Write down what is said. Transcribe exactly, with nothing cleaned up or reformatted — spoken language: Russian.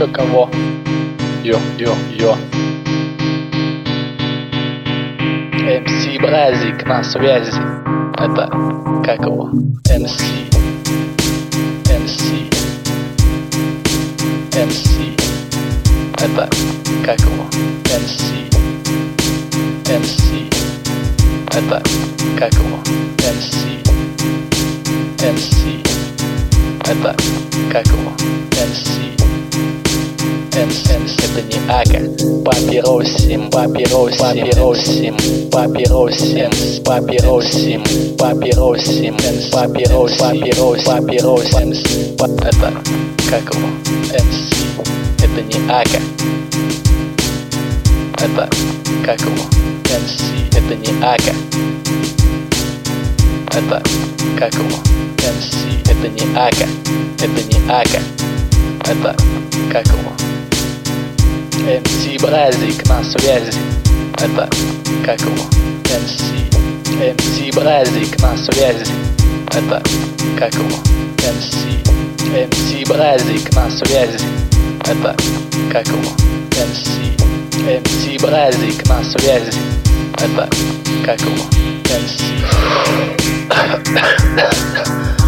еще кого? Йо-йо-йо. эм си Бразик на связи. Это как его? эм си. эм си. эм си. Это как его? эм си. эм си. Это как его? эм си. эм си. Это как его? эм си. эм си. Это не Ака. Папиросим, папиросим, папиросим, папиросим, папиросим, папиросим, папирос, папирос, папиросим. Это как его? эм си. Это не Ака. Это как его? эм си. Это не Ака. Это как его? эм си. Это не Ака. Это не Ака. Это как его? эм си Бразик на связи. Это как его? эм си. эм си Бразик на связи. Это как его? эм си. эм си Бразик на связи. Это как его? эм си. эм си Бразик на связи. Это как его? эм си.